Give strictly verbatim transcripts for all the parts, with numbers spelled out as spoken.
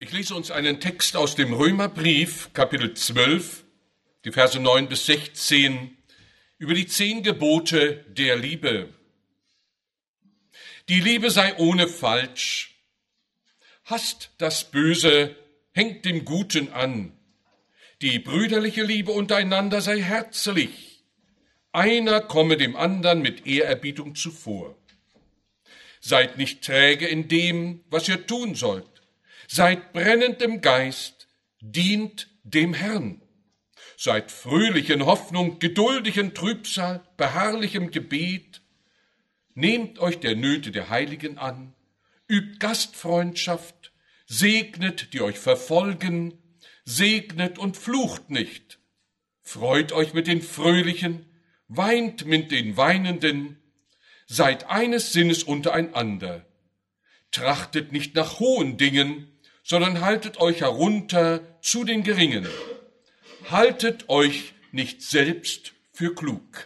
Ich lese uns einen Text aus dem Römerbrief, Kapitel zwölf, die Verse neun bis sechzehn, über die zehn Gebote der Liebe. Die Liebe sei ohne Falsch. Hasst das Böse, hängt dem Guten an. Die brüderliche Liebe untereinander sei herzlich. Einer komme dem anderen mit Ehrerbietung zuvor. Seid nicht träge in dem, was ihr tun sollt. Seid brennend im Geist, dient dem Herrn. Seid fröhlich in Hoffnung, geduldig in Trübsal, beharrlich im Gebet. Nehmt euch der Nöte der Heiligen an, übt Gastfreundschaft, segnet, die euch verfolgen, segnet und flucht nicht. Freut euch mit den Fröhlichen, weint mit den Weinenden, seid eines Sinnes untereinander. Trachtet nicht nach hohen Dingen, sondern haltet euch herunter zu den Geringen. Haltet euch nicht selbst für klug.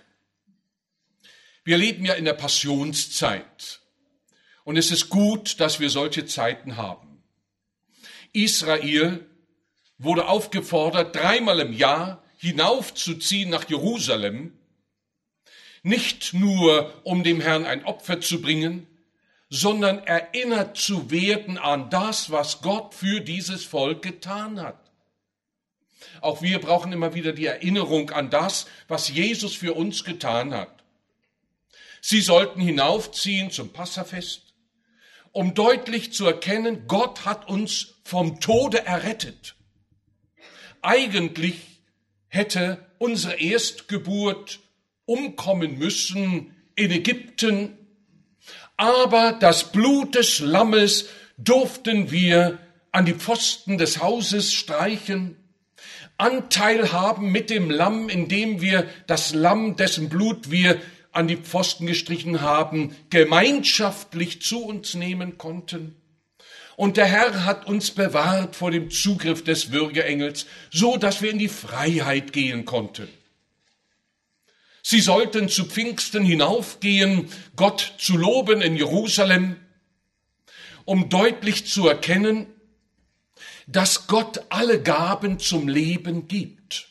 Wir leben ja in der Passionszeit und es ist gut, dass wir solche Zeiten haben. Israel wurde aufgefordert, dreimal im Jahr hinaufzuziehen nach Jerusalem, nicht nur um dem Herrn ein Opfer zu bringen, sondern erinnert zu werden an das, was Gott für dieses Volk getan hat. Auch wir brauchen immer wieder die Erinnerung an das, was Jesus für uns getan hat. Sie sollten hinaufziehen zum Passafest, um deutlich zu erkennen, Gott hat uns vom Tode errettet. Eigentlich hätte unsere Erstgeburt umkommen müssen in Ägypten, aber das Blut des Lammes durften wir an die Pfosten des Hauses streichen, Anteil haben mit dem Lamm, indem wir das Lamm, dessen Blut wir an die Pfosten gestrichen haben, gemeinschaftlich zu uns nehmen konnten. Und der Herr hat uns bewahrt vor dem Zugriff des Würgeengels, so dass wir in die Freiheit gehen konnten. Sie sollten zu Pfingsten hinaufgehen, Gott zu loben in Jerusalem, um deutlich zu erkennen, dass Gott alle Gaben zum Leben gibt.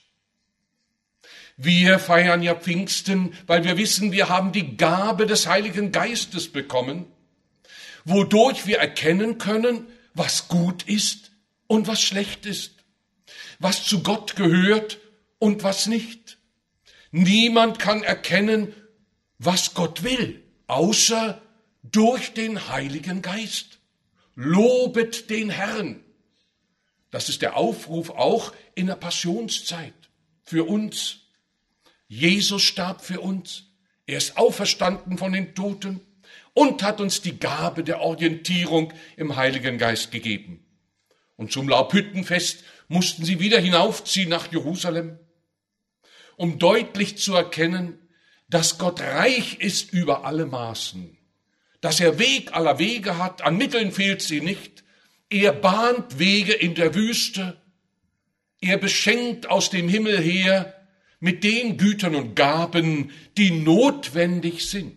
Wir feiern ja Pfingsten, weil wir wissen, wir haben die Gabe des Heiligen Geistes bekommen, wodurch wir erkennen können, was gut ist und was schlecht ist, was zu Gott gehört und was nicht. Niemand kann erkennen, was Gott will, außer durch den Heiligen Geist. Lobet den Herrn. Das ist der Aufruf auch in der Passionszeit für uns. Jesus starb für uns. Er ist auferstanden von den Toten und hat uns die Gabe der Orientierung im Heiligen Geist gegeben. Und zum Laubhüttenfest mussten sie wieder hinaufziehen nach Jerusalem, um deutlich zu erkennen, dass Gott reich ist über alle Maßen, dass er Weg aller Wege hat, an Mitteln fehlt sie nicht, er bahnt Wege in der Wüste, er beschenkt aus dem Himmel her mit den Gütern und Gaben, die notwendig sind.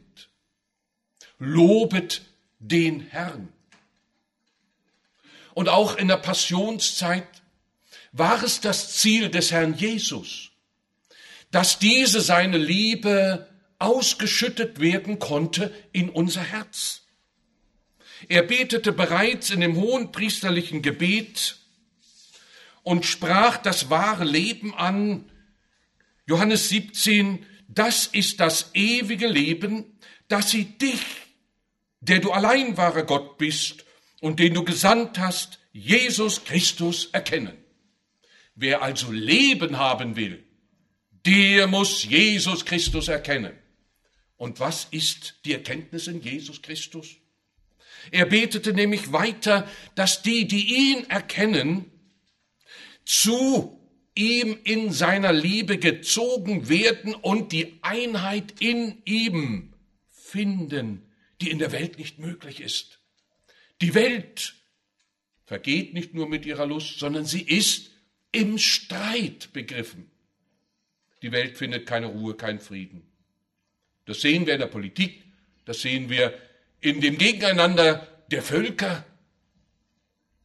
Lobet den Herrn. Und auch in der Passionszeit war es das Ziel des Herrn Jesus, dass diese seine Liebe ausgeschüttet werden konnte in unser Herz. Er betete bereits in dem hohenpriesterlichen Gebet und sprach das wahre Leben an. Johannes siebzehn, das ist das ewige Leben, dass sie dich, der du allein wahrer Gott bist und den du gesandt hast, Jesus Christus, erkennen. Wer also Leben haben will, der muss Jesus Christus erkennen. Und was ist die Erkenntnis in Jesus Christus? Er betete nämlich weiter, dass die, die ihn erkennen, zu ihm in seiner Liebe gezogen werden und die Einheit in ihm finden, die in der Welt nicht möglich ist. Die Welt vergeht nicht nur mit ihrer Lust, sondern sie ist im Streit begriffen. Die Welt findet keine Ruhe, keinen Frieden. Das sehen wir in der Politik, das sehen wir in dem Gegeneinander der Völker.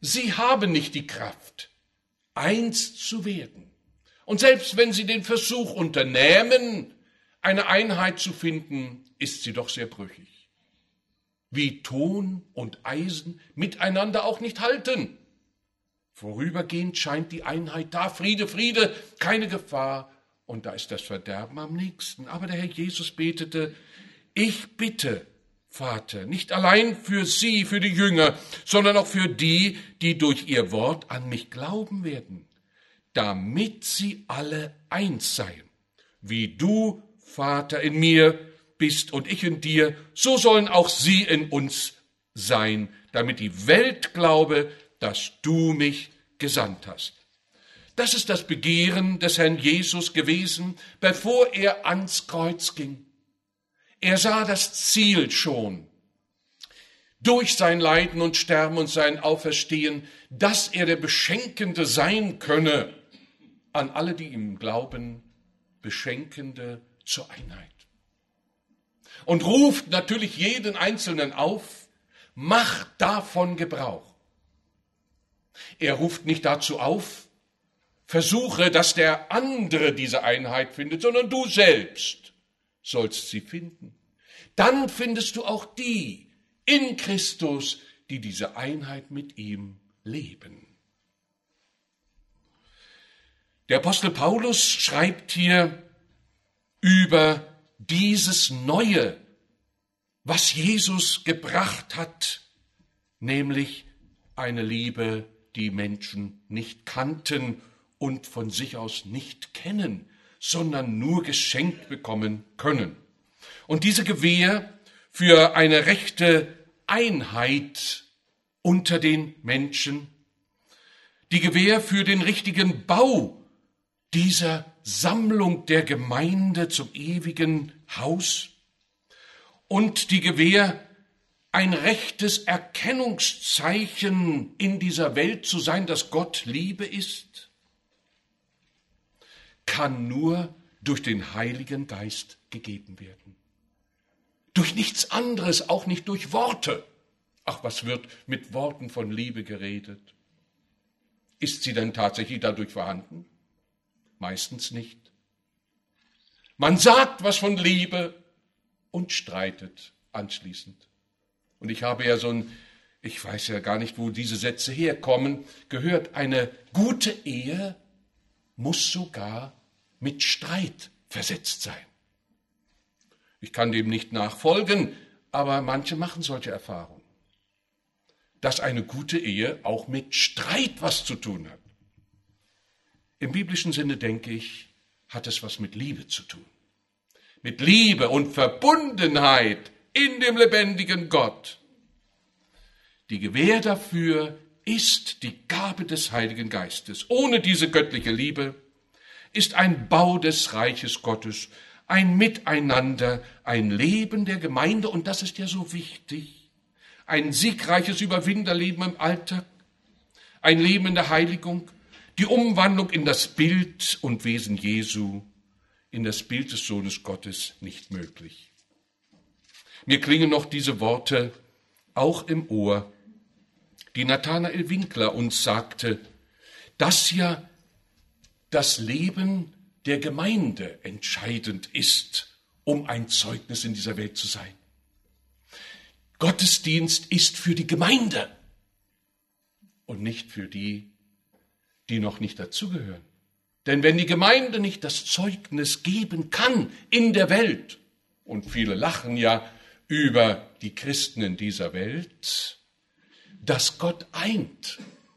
Sie haben nicht die Kraft, eins zu werden. Und selbst wenn sie den Versuch unternehmen, eine Einheit zu finden, ist sie doch sehr brüchig. Wie Ton und Eisen miteinander auch nicht halten. Vorübergehend scheint die Einheit da, Friede, Friede, keine Gefahr, und da ist das Verderben am nächsten. Aber der Herr Jesus betete, ich bitte, Vater, nicht allein für sie, für die Jünger, sondern auch für die, die durch ihr Wort an mich glauben werden, damit sie alle eins seien. Wie du, Vater, in mir bist und ich in dir, so sollen auch sie in uns sein, damit die Welt glaube, dass du mich gesandt hast. Das ist das Begehren des Herrn Jesus gewesen, bevor er ans Kreuz ging. Er sah das Ziel schon durch sein Leiden und Sterben und sein Auferstehen, dass er der Beschenkende sein könne an alle, die ihm glauben, Beschenkende zur Einheit. Und ruft natürlich jeden Einzelnen auf, mach davon Gebrauch. Er ruft nicht dazu auf, versuche, dass der andere diese Einheit findet, sondern du selbst sollst sie finden. Dann findest du auch die in Christus, die diese Einheit mit ihm leben. Der Apostel Paulus schreibt hier über dieses Neue, was Jesus gebracht hat, nämlich eine Liebe, die Menschen nicht kannten und von sich aus nicht kennen, sondern nur geschenkt bekommen können. Und diese Gewähr für eine rechte Einheit unter den Menschen, die Gewähr für den richtigen Bau dieser Sammlung der Gemeinde zum ewigen Haus und die Gewähr, ein rechtes Erkennungszeichen in dieser Welt zu sein, dass Gott Liebe ist, kann nur durch den Heiligen Geist gegeben werden. Durch nichts anderes, auch nicht durch Worte. Ach, was wird mit Worten von Liebe geredet? Ist sie denn tatsächlich dadurch vorhanden? Meistens nicht. Man sagt was von Liebe und streitet anschließend. Und ich habe ja so ein, ich weiß ja gar nicht, wo diese Sätze herkommen, gehört, eine gute Ehe muss sogar mit Streit versetzt sein. Ich kann dem nicht nachfolgen, aber manche machen solche Erfahrungen, dass eine gute Ehe auch mit Streit was zu tun hat. Im biblischen Sinne, denke ich, hat es was mit Liebe zu tun. Mit Liebe und Verbundenheit in dem lebendigen Gott. Die Gewähr dafür ist die Gabe des Heiligen Geistes. Ohne diese göttliche Liebe ist ein Bau des Reiches Gottes, ein Miteinander, ein Leben der Gemeinde, und das ist ja so wichtig, ein siegreiches Überwinderleben im Alltag, ein Leben in der Heiligung, die Umwandlung in das Bild und Wesen Jesu, in das Bild des Sohnes Gottes nicht möglich. Mir klingen noch diese Worte auch im Ohr, die Nathanael Winkler uns sagte, dass ja das Leben der Gemeinde entscheidend ist, um ein Zeugnis in dieser Welt zu sein. Gottesdienst ist für die Gemeinde und nicht für die, die noch nicht dazugehören. Denn wenn die Gemeinde nicht das Zeugnis geben kann in der Welt, und viele lachen ja über die Christen in dieser Welt, dass Gott eint,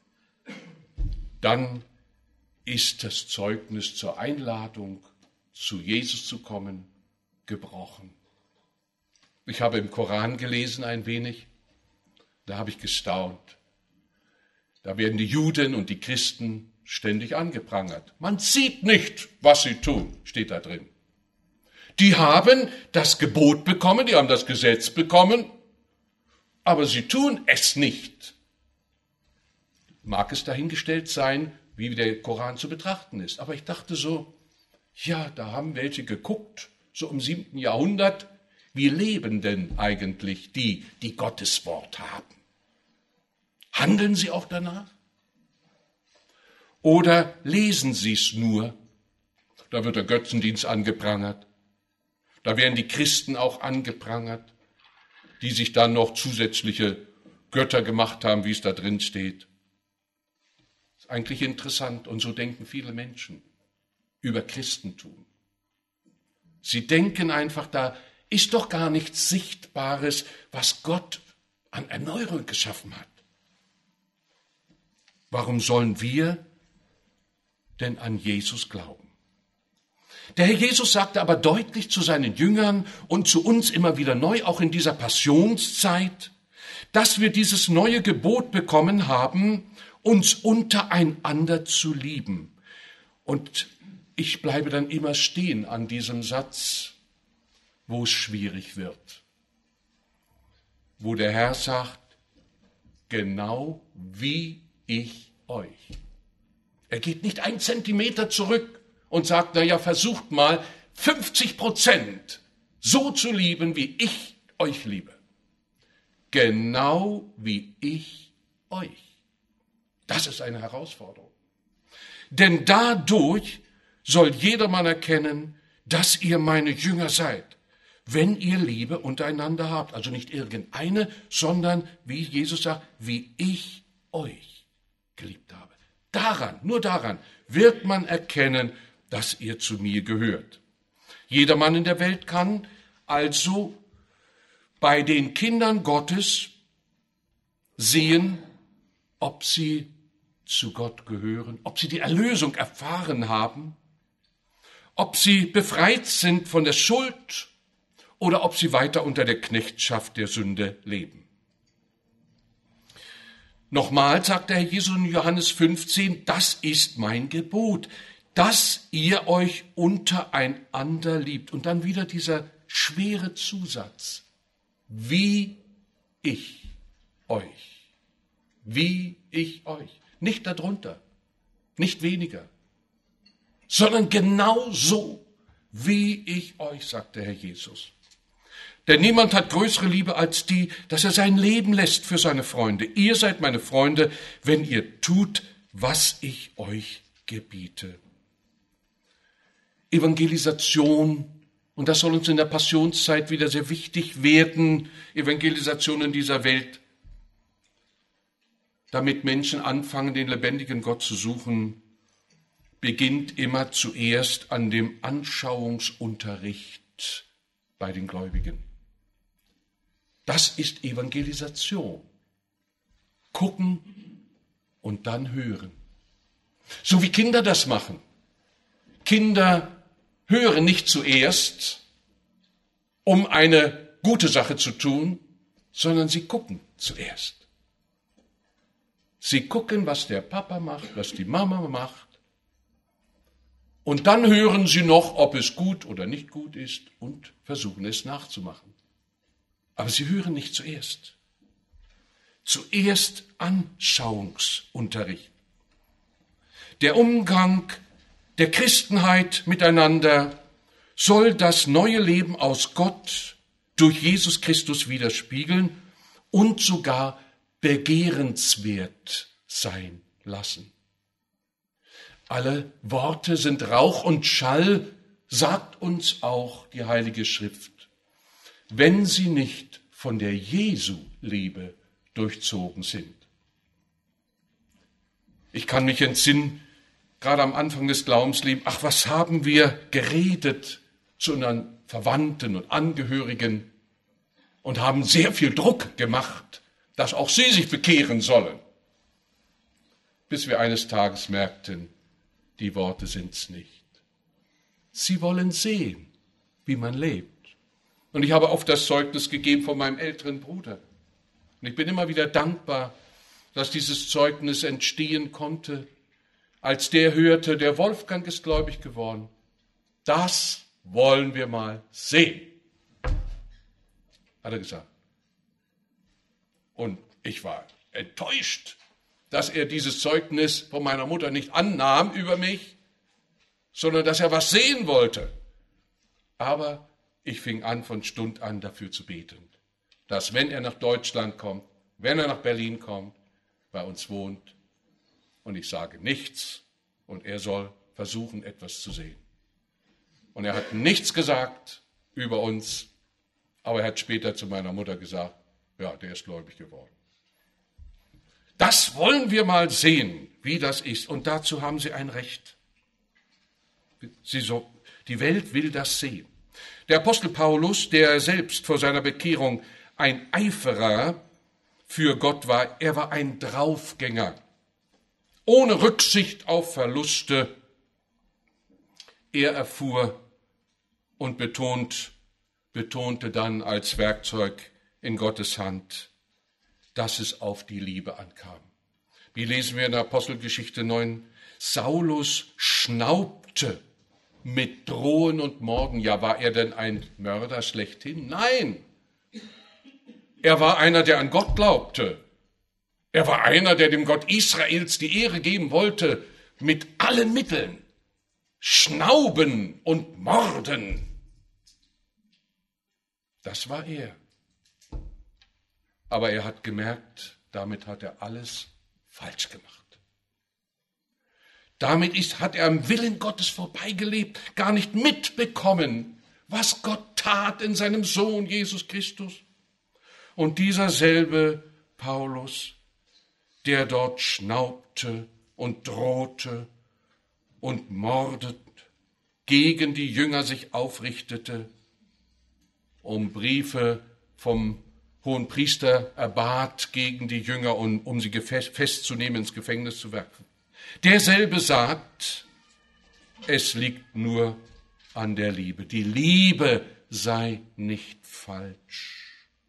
dann ist das Zeugnis zur Einladung, zu Jesus zu kommen, gebrochen. Ich habe im Koran gelesen ein wenig, da habe ich gestaunt. Da werden die Juden und die Christen ständig angeprangert. Man sieht nicht, was sie tun, steht da drin. Die haben das Gebot bekommen, die haben das Gesetz bekommen, aber sie tun es nicht. Mag es dahingestellt sein, wie der Koran zu betrachten ist. Aber ich dachte so, ja, da haben welche geguckt, so im siebten Jahrhundert, wie leben denn eigentlich die, die Gottes Wort haben? Handeln Sie auch danach? Oder lesen Sie es nur? Da wird der Götzendienst angeprangert. Da werden die Christen auch angeprangert, die sich dann noch zusätzliche Götter gemacht haben, wie es da drin steht. Das ist eigentlich interessant und so denken viele Menschen über Christentum. Sie denken einfach, da ist doch gar nichts Sichtbares, was Gott an Erneuerung geschaffen hat. Warum sollen wir denn an Jesus glauben? Der Herr Jesus sagte aber deutlich zu seinen Jüngern und zu uns immer wieder neu, auch in dieser Passionszeit, dass wir dieses neue Gebot bekommen haben, uns untereinander zu lieben. Und ich bleibe dann immer stehen an diesem Satz, wo es schwierig wird. Wo der Herr sagt, genau wie ich euch. Er geht nicht einen Zentimeter zurück und sagt, naja, versucht mal fünfzig Prozent so zu lieben, wie ich euch liebe. Genau wie ich euch. Das ist eine Herausforderung. Denn dadurch soll jedermann erkennen, dass ihr meine Jünger seid, wenn ihr Liebe untereinander habt. Also nicht irgendeine, sondern, wie Jesus sagt, wie ich euch geliebt habe. Daran, nur daran wird man erkennen, dass ihr zu mir gehört. Jedermann in der Welt kann also bei den Kindern Gottes sehen, ob sie zu Gott gehören, ob sie die Erlösung erfahren haben, ob sie befreit sind von der Schuld oder ob sie weiter unter der Knechtschaft der Sünde leben. Nochmal sagt der Herr Jesus in Johannes fünfzehn, das ist mein Gebot, dass ihr euch untereinander liebt. Und dann wieder dieser schwere Zusatz, wie ich euch, wie ich euch. Nicht darunter, nicht weniger, sondern genau so, wie ich euch, sagt der Herr Jesus. Denn niemand hat größere Liebe als die, dass er sein Leben lässt für seine Freunde. Ihr seid meine Freunde, wenn ihr tut, was ich euch gebiete. Evangelisation, und das soll uns in der Passionszeit wieder sehr wichtig werden, Evangelisation in dieser Welt, damit Menschen anfangen, den lebendigen Gott zu suchen, beginnt immer zuerst an dem Anschauungsunterricht bei den Gläubigen. Das ist Evangelisation. Gucken und dann hören. So wie Kinder das machen. Kinder hören nicht zuerst, um eine gute Sache zu tun, sondern sie gucken zuerst. Sie gucken, was der Papa macht, was die Mama macht. Und dann hören sie noch, ob es gut oder nicht gut ist und versuchen es nachzumachen. Aber sie hören nicht zuerst. Zuerst Anschauungsunterricht. Der Umgang der Christenheit miteinander soll das neue Leben aus Gott durch Jesus Christus widerspiegeln und sogar begehrenswert sein lassen. Alle Worte sind Rauch und Schall, sagt uns auch die Heilige Schrift, wenn sie nicht von der Jesu-Liebe durchzogen sind. Ich kann mich entsinnen, gerade am Anfang des Glaubenslebens, ach, was haben wir geredet zu unseren Verwandten und Angehörigen und haben sehr viel Druck gemacht, dass auch sie sich bekehren sollen. Bis wir eines Tages merkten, die Worte sind's nicht. Sie wollen sehen, wie man lebt. Und ich habe oft das Zeugnis gegeben von meinem älteren Bruder. Und ich bin immer wieder dankbar, dass dieses Zeugnis entstehen konnte, als der hörte, der Wolfgang ist gläubig geworden. Das wollen wir mal sehen, hat er gesagt. Und ich war enttäuscht, dass er dieses Zeugnis von meiner Mutter nicht annahm über mich, sondern dass er was sehen wollte. Aber ich fing an, von Stund an dafür zu beten, dass wenn er nach Deutschland kommt, wenn er nach Berlin kommt, bei uns wohnt. Und ich sage nichts und er soll versuchen, etwas zu sehen. Und er hat nichts gesagt über uns, aber er hat später zu meiner Mutter gesagt, ja, der ist gläubig geworden. Das wollen wir mal sehen, wie das ist. Und dazu haben Sie ein Recht. Sie so, die Welt will das sehen. Der Apostel Paulus, der selbst vor seiner Bekehrung ein Eiferer für Gott war, er war ein Draufgänger, ohne Rücksicht auf Verluste. Er erfuhr und betont, betonte dann als Werkzeug in Gottes Hand, dass es auf die Liebe ankam. Wie lesen wir in der Apostelgeschichte neun? Saulus schnaubte mit Drohen und Morden. Ja, war er denn ein Mörder schlechthin? Nein. Er war einer, der an Gott glaubte. Er war einer, der dem Gott Israels die Ehre geben wollte, mit allen Mitteln. Schnauben und Morden. Das war er. Aber er hat gemerkt, damit hat er alles falsch gemacht. Damit ist, hat er am Willen Gottes vorbeigelebt, gar nicht mitbekommen, was Gott tat in seinem Sohn Jesus Christus. Und dieser selbe Paulus, der dort schnaubte und drohte und mordet, gegen die Jünger sich aufrichtete, um Briefe vom Hohen Priester erbat gegen die Jünger, um, um sie festzunehmen, ins Gefängnis zu werfen. Derselbe sagt, es liegt nur an der Liebe. Die Liebe sei nicht falsch.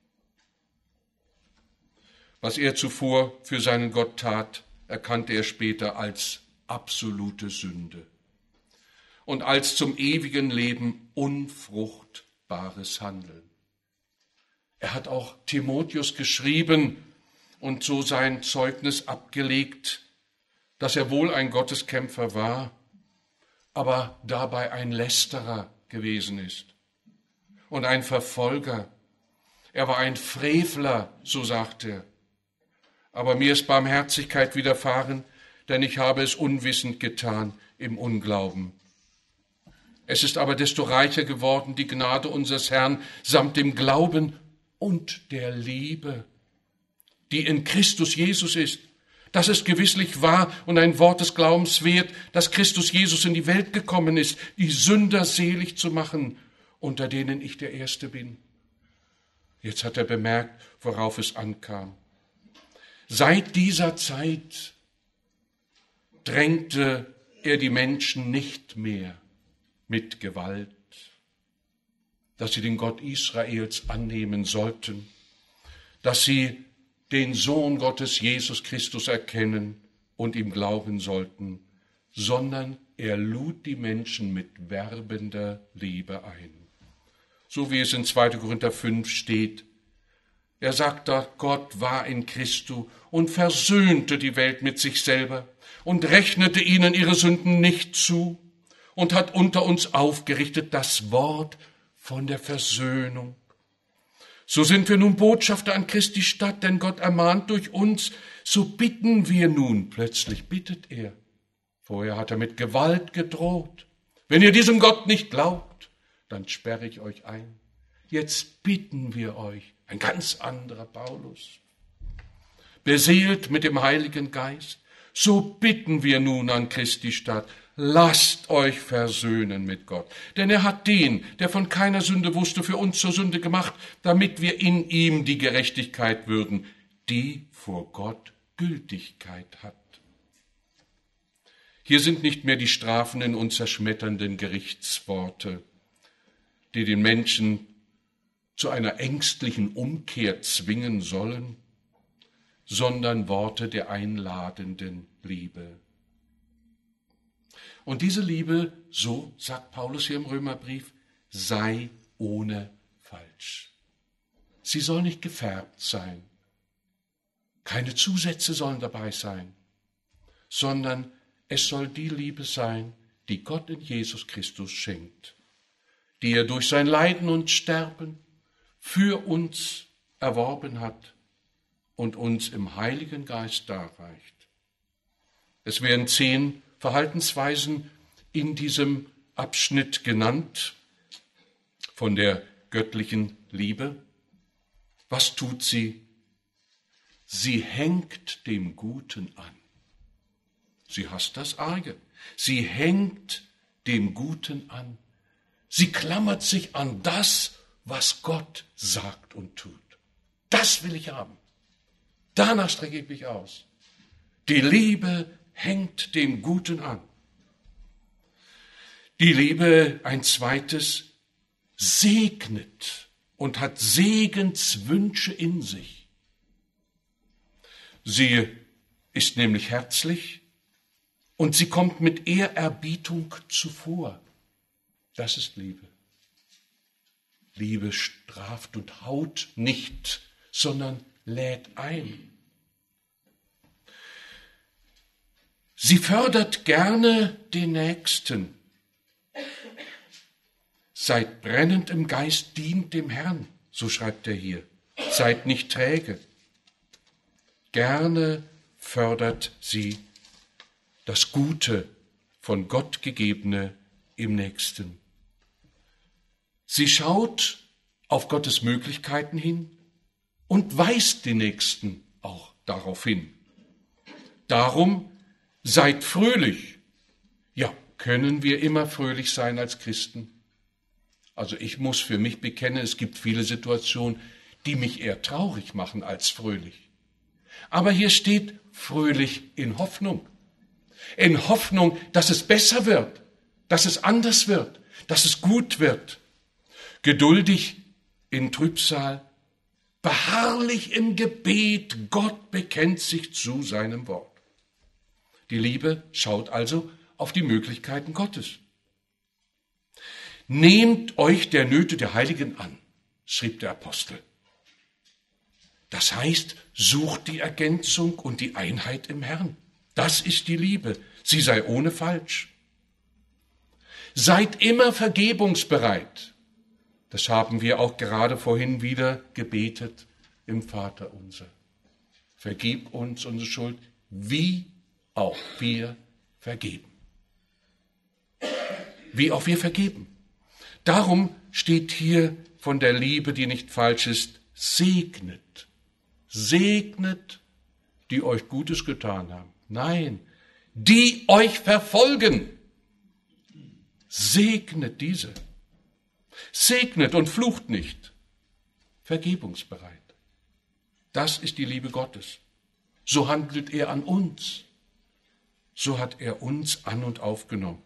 Was er zuvor für seinen Gott tat, erkannte er später als absolute Sünde und als zum ewigen Leben unfruchtbares Handeln. Er hat auch Timotheus geschrieben und so sein Zeugnis abgelegt, dass er wohl ein Gotteskämpfer war, aber dabei ein Lästerer gewesen ist und ein Verfolger. Er war ein Frevler, so sagt er. Aber mir ist Barmherzigkeit widerfahren, denn ich habe es unwissend getan im Unglauben. Es ist aber desto reicher geworden, die Gnade unseres Herrn samt dem Glauben und der Liebe, die in Christus Jesus ist. Das ist gewisslich wahr und ein Wort des Glaubens wert, dass Christus Jesus in die Welt gekommen ist, die Sünder selig zu machen, unter denen ich der Erste bin. Jetzt hat er bemerkt, worauf es ankam. Seit dieser Zeit drängte er die Menschen nicht mehr mit Gewalt, dass sie den Gott Israels annehmen sollten, dass sie den Sohn Gottes Jesus Christus erkennen und ihm glauben sollten, sondern er lud die Menschen mit werbender Liebe ein. So wie es in zweiter Korinther fünf steht. Er sagt da, Gott war in Christus und versöhnte die Welt mit sich selber und rechnete ihnen ihre Sünden nicht zu und hat unter uns aufgerichtet das Wort von der Versöhnung. So sind wir nun Botschafter an Christi Stadt, denn Gott ermahnt durch uns, so bitten wir nun. Plötzlich bittet er. Vorher hat er mit Gewalt gedroht. Wenn ihr diesem Gott nicht glaubt, dann sperre ich euch ein. Jetzt bitten wir euch, ein ganz anderer Paulus, beseelt mit dem Heiligen Geist, so bitten wir nun an Christi Stadt, lasst euch versöhnen mit Gott. Denn er hat den, der von keiner Sünde wusste, für uns zur Sünde gemacht, damit wir in ihm die Gerechtigkeit würden, die vor Gott Gültigkeit hat. Hier sind nicht mehr die strafenden und zerschmetternden Gerichtsworte, die den Menschen zu einer ängstlichen Umkehr zwingen sollen, sondern Worte der einladenden Liebe. Und diese Liebe, so sagt Paulus hier im Römerbrief, sei ohne Falsch. Sie soll nicht gefärbt sein. Keine Zusätze sollen dabei sein, sondern es soll die Liebe sein, die Gott in Jesus Christus schenkt, die er durch sein Leiden und Sterben für uns erworben hat und uns im Heiligen Geist darreicht. Es werden zehn Verhaltensweisen in diesem Abschnitt genannt von der göttlichen Liebe. Was tut sie? Sie hängt dem Guten an. Sie hasst das Arge. Sie hängt dem Guten an. Sie klammert sich an das, was Gott sagt und tut. Das will ich haben. Danach strecke ich mich aus. Die Liebe hängt dem Guten an. Die Liebe, ein zweites, segnet und hat Segenswünsche in sich. Sie ist nämlich herzlich und sie kommt mit Ehrerbietung zuvor. Das ist Liebe. Liebe straft und haut nicht, sondern lädt ein. Sie fördert gerne den Nächsten. Seid brennend im Geist, dient dem Herrn, so schreibt er hier. Seid nicht träge. Gerne fördert sie das Gute, von Gott gegebene im Nächsten. Sie schaut auf Gottes Möglichkeiten hin und weist den Nächsten auch darauf hin. Darum seid fröhlich. Ja, können wir immer fröhlich sein als Christen? Also ich muss für mich bekennen, es gibt viele Situationen, die mich eher traurig machen als fröhlich. Aber hier steht fröhlich in Hoffnung. In Hoffnung, dass es besser wird, dass es anders wird, dass es gut wird. Geduldig in Trübsal, beharrlich im Gebet, Gott bekennt sich zu seinem Wort. Die Liebe schaut also auf die Möglichkeiten Gottes. Nehmt euch der Nöte der Heiligen an, schrieb der Apostel. Das heißt, sucht die Ergänzung und die Einheit im Herrn. Das ist die Liebe. Sie sei ohne Falsch. Seid immer vergebungsbereit. Das haben wir auch gerade vorhin wieder gebetet im Vaterunser. Vergib uns unsere Schuld, wie auch wir vergeben. Wie auch wir vergeben. Darum steht hier von der Liebe, die nicht falsch ist, segnet. Segnet, die euch Gutes getan haben. Nein, die euch verfolgen. Segnet diese. Segnet und flucht nicht. Vergebungsbereit. Das ist die Liebe Gottes. So handelt er an uns. So hat er uns an und aufgenommen.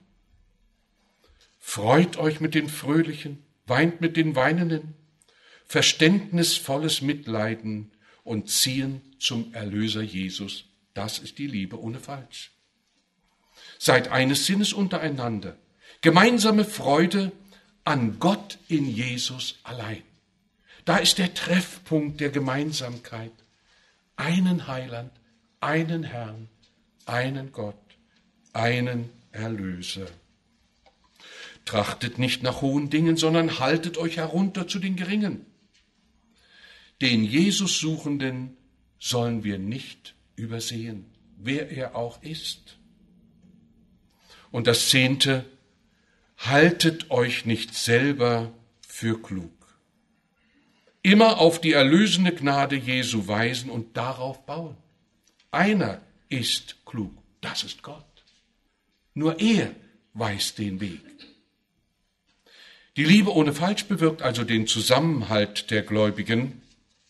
Freut euch mit den Fröhlichen, weint mit den Weinenden, verständnisvolles Mitleiden und ziehen zum Erlöser Jesus. Das ist die Liebe ohne Falsch. Seid eines Sinnes untereinander. Gemeinsame Freude an Gott in Jesus allein. Da ist der Treffpunkt der Gemeinsamkeit. Einen Heiland, einen Herrn, einen Gott, einen Erlöser. Trachtet nicht nach hohen Dingen, sondern haltet euch herunter zu den Geringen. Den Jesus-Suchenden sollen wir nicht übersehen, wer er auch ist. Und das Zehnte, haltet euch nicht selber für klug. Immer auf die erlösende Gnade Jesu weisen und darauf bauen. Einer ist klug, das ist Gott. Nur er weiß den Weg. Die Liebe ohne Falsch bewirkt also den Zusammenhalt der Gläubigen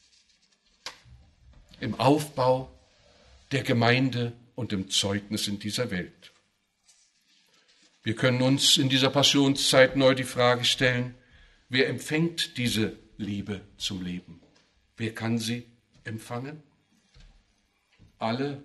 im Aufbau der Gemeinde und im Zeugnis in dieser Welt. Wir können uns in dieser Passionszeit neu die Frage stellen, wer empfängt diese Liebe zum Leben? Wer kann sie empfangen? Alle,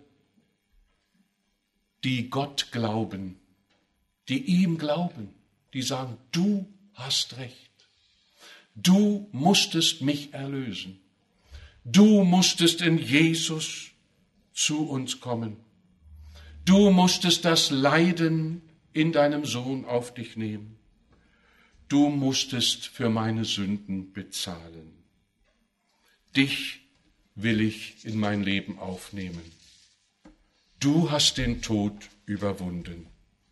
die Gott glauben, die ihm glauben, die sagen, du hast recht. Du musstest mich erlösen. Du musstest in Jesus zu uns kommen. Du musstest das Leiden in deinem Sohn auf dich nehmen. Du musstest für meine Sünden bezahlen. Dich will ich in mein Leben aufnehmen. Du hast den Tod überwunden.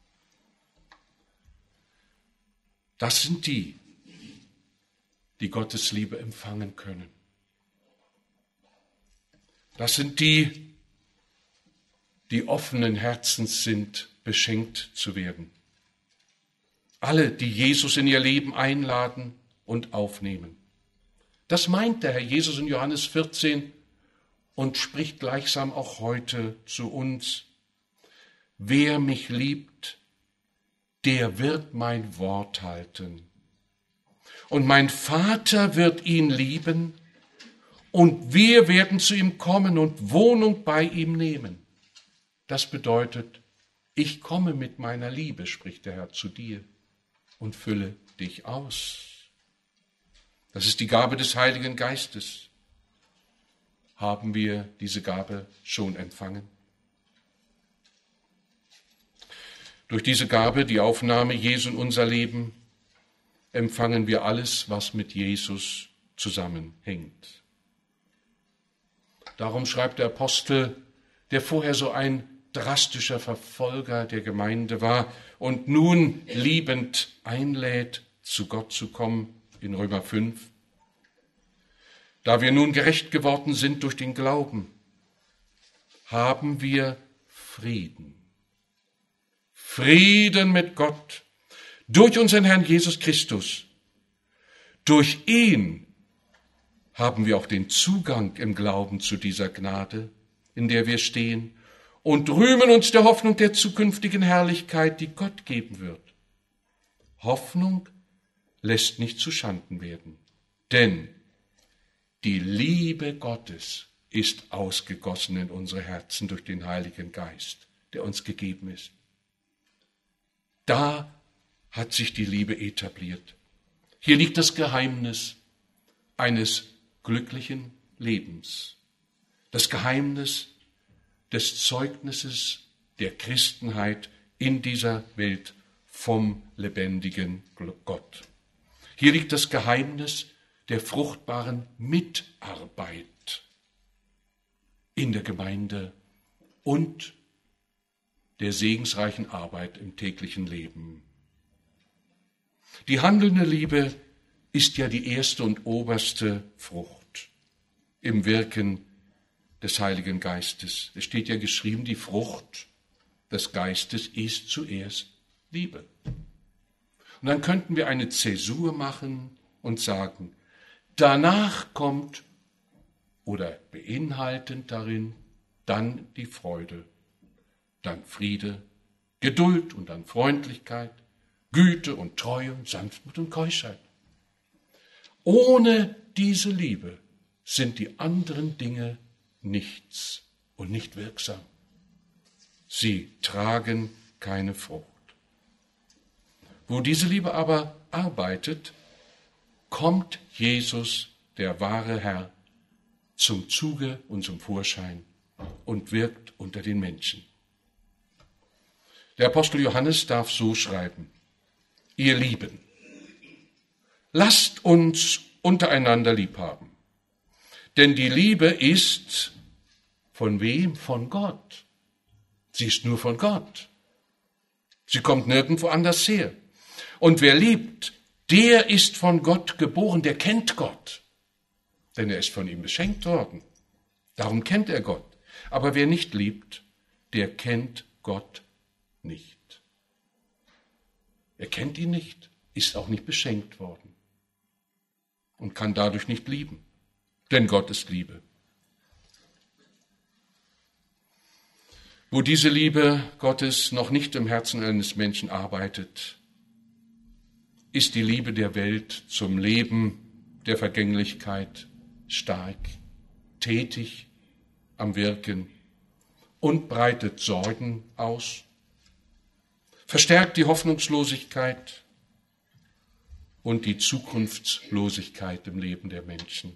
Das sind die, die Gottes Liebe empfangen können. Das sind die, die offenen Herzens sind, beschenkt zu werden. Alle, die Jesus in ihr Leben einladen und aufnehmen. Das meint der Herr Jesus in Johannes vierzehn und spricht gleichsam auch heute zu uns. Wer mich liebt, der wird mein Wort halten. Und mein Vater wird ihn lieben, und wir werden zu ihm kommen und Wohnung bei ihm nehmen. Das bedeutet, ich komme mit meiner Liebe, spricht der Herr zu dir, und fülle dich aus. Das ist die Gabe des Heiligen Geistes. Haben wir diese Gabe schon empfangen? Durch diese Gabe, die Aufnahme Jesu in unser Leben, empfangen wir alles, was mit Jesus zusammenhängt. Darum schreibt der Apostel, der vorher so ein drastischer Verfolger der Gemeinde war und nun liebend einlädt, zu Gott zu kommen, in Römer fünf. Da wir nun gerecht geworden sind durch den Glauben, haben wir Frieden. Frieden mit Gott durch unseren Herrn Jesus Christus. Durch ihn haben wir auch den Zugang im Glauben zu dieser Gnade, in der wir stehen, und rühmen uns der Hoffnung der zukünftigen Herrlichkeit, die Gott geben wird. Hoffnung lässt nicht zuschanden werden, denn die Liebe Gottes ist ausgegossen in unsere Herzen durch den Heiligen Geist, der uns gegeben ist. Da hat sich die Liebe etabliert. Hier liegt das Geheimnis eines glücklichen Lebens, das Geheimnis des Zeugnisses der Christenheit in dieser Welt vom lebendigen Gott. Hier liegt das Geheimnis der fruchtbaren Mitarbeit in der Gemeinde und der segensreichen Arbeit im täglichen Leben. Die handelnde Liebe ist ja die erste und oberste Frucht im Wirken des Heiligen Geistes. Es steht ja geschrieben, die Frucht des Geistes ist zuerst Liebe. Und dann könnten wir eine Zäsur machen und sagen, danach kommt oder beinhaltend darin dann die Freude, dann Friede, Geduld und dann Freundlichkeit, Güte und Treue und Sanftmut und Keuschheit. Ohne diese Liebe sind die anderen Dinge nichts und nicht wirksam. Sie tragen keine Frucht. Wo diese Liebe aber arbeitet, kommt Jesus, der wahre Herr, zum Zuge und zum Vorschein und wirkt unter den Menschen. Der Apostel Johannes darf so schreiben: Ihr Lieben, lasst uns untereinander lieb haben. Denn die Liebe ist von wem? Von Gott. Sie ist nur von Gott. Sie kommt nirgendwo anders her. Und wer liebt, der ist von Gott geboren, der kennt Gott. Denn er ist von ihm beschenkt worden. Darum kennt er Gott. Aber wer nicht liebt, der kennt Gott nicht. Er kennt ihn nicht, ist auch nicht beschenkt worden und kann dadurch nicht lieben. Denn Gott ist Liebe. Wo diese Liebe Gottes noch nicht im Herzen eines Menschen arbeitet, ist die Liebe der Welt zum Leben der Vergänglichkeit stark, tätig am Wirken und breitet Sorgen aus, verstärkt die Hoffnungslosigkeit und die Zukunftslosigkeit im Leben der Menschen.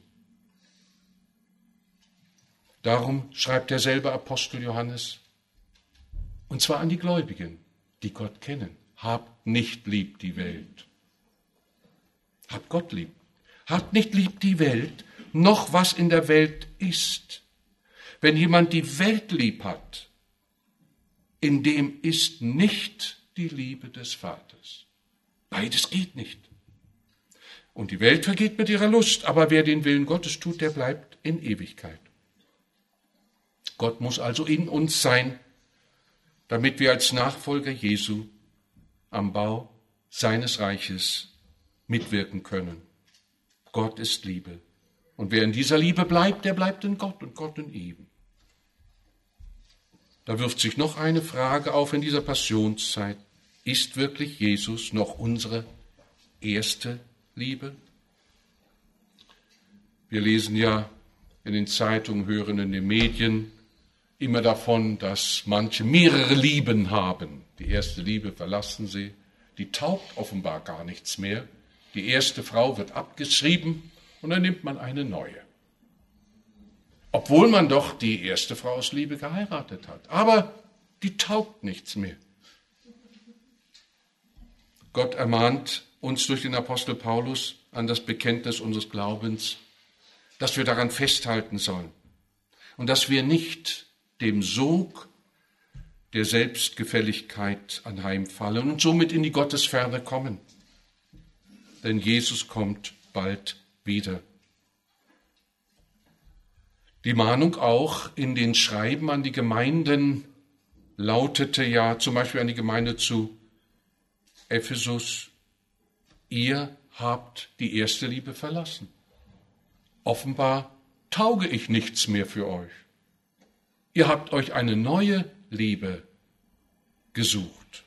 Darum schreibt derselbe Apostel Johannes, und zwar an die Gläubigen, die Gott kennen: Habt nicht lieb die Welt. Habt Gott lieb. Habt nicht lieb die Welt, noch was in der Welt ist. Wenn jemand die Welt lieb hat, in dem ist nicht die Liebe des Vaters. Beides geht nicht. Und die Welt vergeht mit ihrer Lust, aber wer den Willen Gottes tut, der bleibt in Ewigkeit. Gott muss also in uns sein, damit wir als Nachfolger Jesu am Bau seines Reiches mitwirken können. Gott ist Liebe. Und wer in dieser Liebe bleibt, der bleibt in Gott und Gott in ihm. Da wirft sich noch eine Frage auf in dieser Passionszeit. Ist wirklich Jesus noch unsere erste Liebe? Wir lesen ja in den Zeitungen, hören in den Medien immer davon, dass manche mehrere Lieben haben. Die erste Liebe verlassen sie, die taugt offenbar gar nichts mehr. Die erste Frau wird abgeschrieben und dann nimmt man eine neue. Obwohl man doch die erste Frau aus Liebe geheiratet hat. Aber die taugt nichts mehr. Gott ermahnt uns durch den Apostel Paulus an das Bekenntnis unseres Glaubens, dass wir daran festhalten sollen und dass wir nicht dem Sog der Selbstgefälligkeit anheimfallen und somit in die Gottesferne kommen. Denn Jesus kommt bald wieder. Die Mahnung auch in den Schreiben an die Gemeinden lautete ja zum Beispiel an die Gemeinde zu Ephesus: Ihr habt die erste Liebe verlassen. Offenbar tauge ich nichts mehr für euch. Ihr habt euch eine neue Liebe gesucht.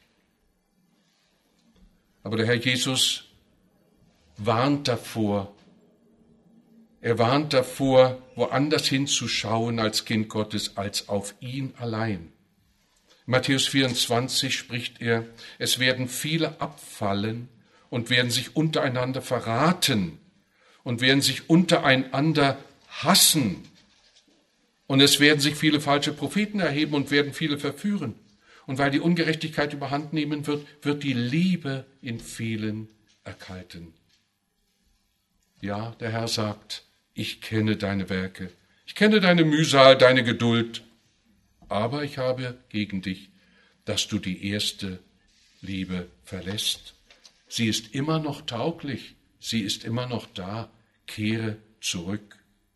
Aber der Herr Jesus warnt davor, er warnt davor, woanders hinzuschauen als Kind Gottes, als auf ihn allein. In Matthäus vierundzwanzig spricht er, es werden viele abfallen und werden sich untereinander verraten und werden sich untereinander hassen. Und es werden sich viele falsche Propheten erheben und werden viele verführen. Und weil die Ungerechtigkeit überhand nehmen wird, wird die Liebe in vielen erkalten. Ja, der Herr sagt, ich kenne deine Werke, ich kenne deine Mühsal, deine Geduld, aber ich habe gegen dich, dass du die erste Liebe verlässt. Sie ist immer noch tauglich, sie ist immer noch da, kehre zurück.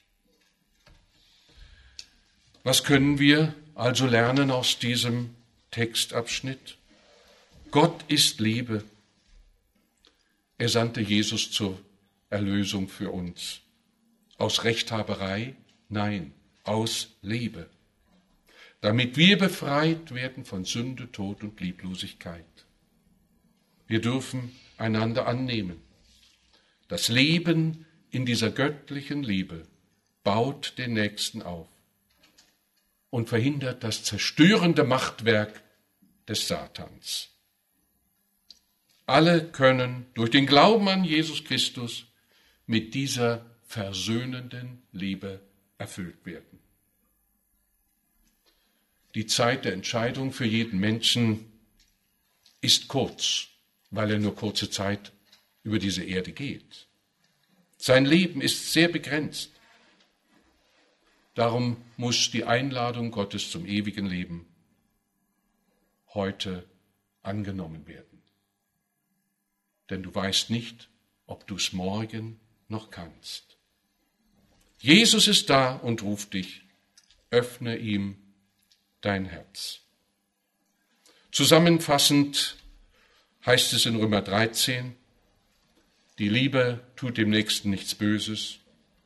Was können wir also lernen aus diesem Textabschnitt? Gott ist Liebe. Er sandte Jesus zur Erlösung für uns. Aus Rechthaberei? Nein, aus Liebe. Damit wir befreit werden von Sünde, Tod und Lieblosigkeit. Wir dürfen einander annehmen. Das Leben in dieser göttlichen Liebe baut den Nächsten auf und verhindert das zerstörende Machtwerk des Satans. Alle können durch den Glauben an Jesus Christus mit dieser versöhnenden Liebe erfüllt werden. Die Zeit der Entscheidung für jeden Menschen ist kurz, weil er nur kurze Zeit über diese Erde geht. Sein Leben ist sehr begrenzt. Darum muss die Einladung Gottes zum ewigen Leben heute angenommen werden. Denn du weißt nicht, ob du es morgen noch kannst. Jesus ist da und ruft dich, öffne ihm dein Herz. Zusammenfassend heißt es in Römer dreizehn, die Liebe tut dem Nächsten nichts Böses.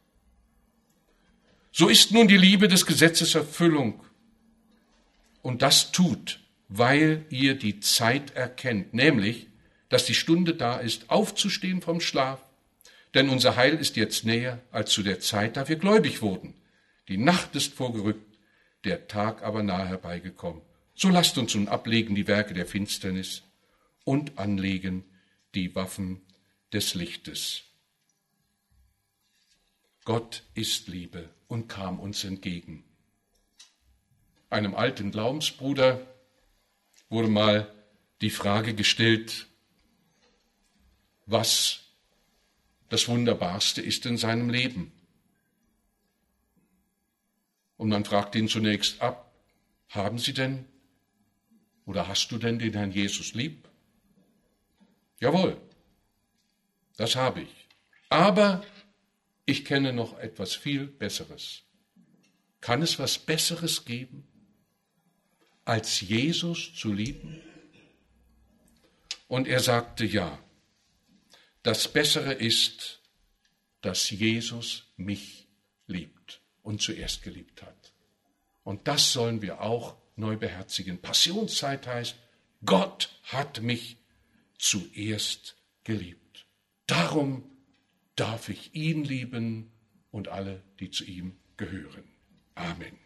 So ist nun die Liebe des Gesetzes Erfüllung. Und das tut, weil ihr die Zeit erkennt, nämlich, dass die Stunde da ist, aufzustehen vom Schlaf. Denn unser Heil ist jetzt näher als zu der Zeit, da wir gläubig wurden. Die Nacht ist vorgerückt, der Tag aber nahe herbeigekommen. So lasst uns nun ablegen die Werke der Finsternis und anlegen die Waffen des Lichtes. Gott ist Liebe und kam uns entgegen. Einem alten Glaubensbruder wurde mal die Frage gestellt, was das Wunderbarste ist in seinem Leben. Und man fragt ihn zunächst ab, haben Sie denn oder hast du denn den Herrn Jesus lieb? Jawohl, das habe ich. Aber ich kenne noch etwas viel Besseres. Kann es was Besseres geben, als Jesus zu lieben? Und er sagte, ja, das Bessere ist, dass Jesus mich liebt und zuerst geliebt hat. Und das sollen wir auch neu beherzigen. Passionszeit heißt, Gott hat mich zuerst geliebt. Darum darf ich ihn lieben und alle, die zu ihm gehören. Amen.